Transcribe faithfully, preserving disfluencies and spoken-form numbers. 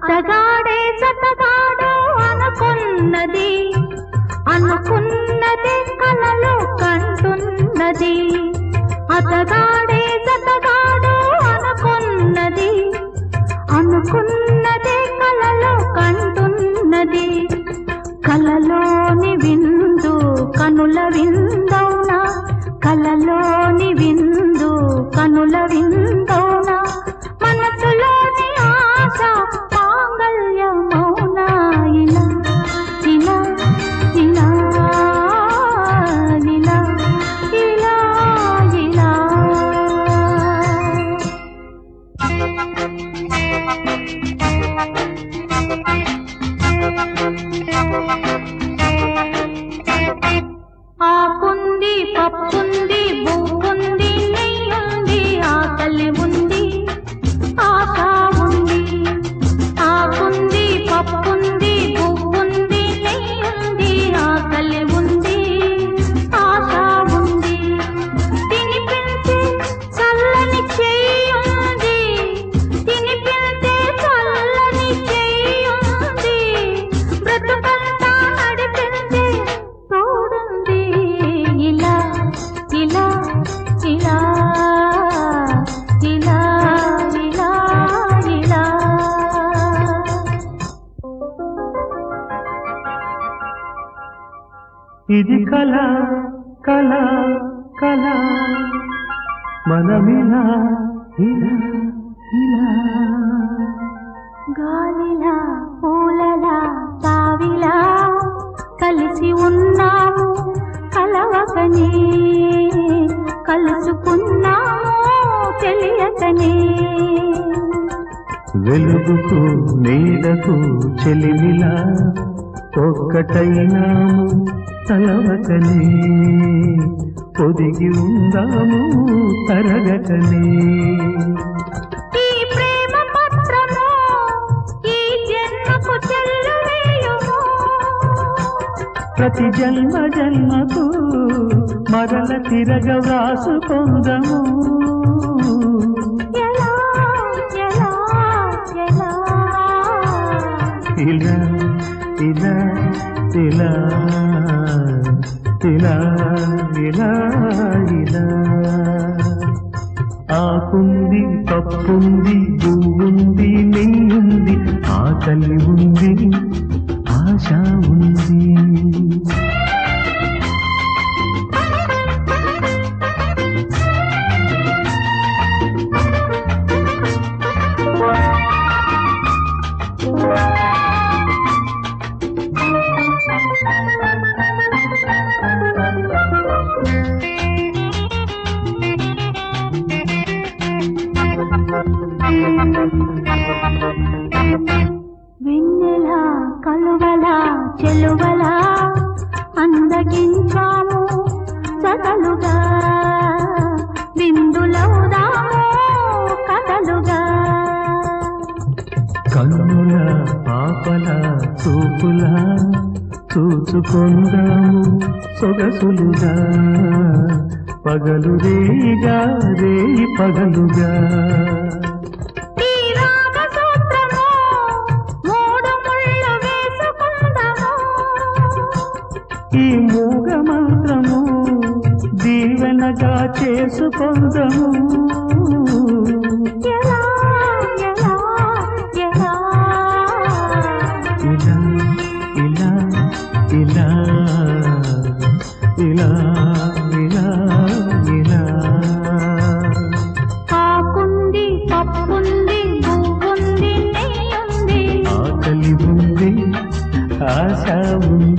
అతగాడే సతగాడు అనుకున్నది అనుకున్నది కలలో కంటున్నది అతగాడే సతగాడు అనుకున్నది అనుకున్నది కలలో కంటున్నది కలలోని విందు కనుల విందౌనా కలలోని విందు కనుల విందౌనా మనసులోని ఆశ మాంగళ్యమౌనా ఇలా ఇలా ఇలా ఇలా ఇలా ఇలా ఆకుంది పప్పుంది బువ్వుంది నెయ్యుంది ఆకలి ఉంది ఆశ ఉంది ఆకుంది పప్పుంది బువ్వుంది నెయ్యుంది ఆకలి ఉంది ఆశ ఉంది తినిపించే చల్లని చెయ్యుంది తినిపించే చల్లని చెయ్యుంది బ్రతుకంతా నడిపించే తోడుంది ఇలా ఇలా ఇలా ఇలా ఇలా ఇలా ఇది కళ కళ కళ మనమిలా ఇలా ఇలా గాలిలా పూలలా తావిలా కలిసి ఉన్నాము కలవకనే కలుసుకున్నాము తెలియకనే వెలుగుకు నీడకు చెలిమిలా ఒక్కటైనాము తలవకనే పొదిగి ఉందాము తరగకనే ఈ ప్రేమ పత్రము ఈ జన్మకు చెల్లువేయుము ప్రతి జన్మ జన్మకు మరల తిరగ వ్రాసుకొందము ఎలా ఎలా ఎలా ఇలా ఇలా ఇలా ఇలా ఇలా ఇలా ఆకుంది పప్పుంది పువ్వుంది నెయ్యుంది ఆకలి ఉంది ఆశ ఉంది వెన్నెలా కలువలా చెలువలా అందగించాము సదలుగా విందులవుదాము కథలుగా కన్నుల పాపల చూపులా చూచుకొందాము సొగసులుగా పగలు రేగా రే పగలుగా ఈ రాగ సూత్రము మూడు ముళ్ళు వేసుకుందాము ఈ మూగ మంత్రము దీవెనగా చేసుకొందము ఎలా ఎలా ఎలా ఇలా ఇలా ఇలా ఇలా ఇలా ఇలా ఆకుంది పప్పుంది పువ్వుంది నెయ్యుంది ఆకలి ఉంది ఆశ ఉంది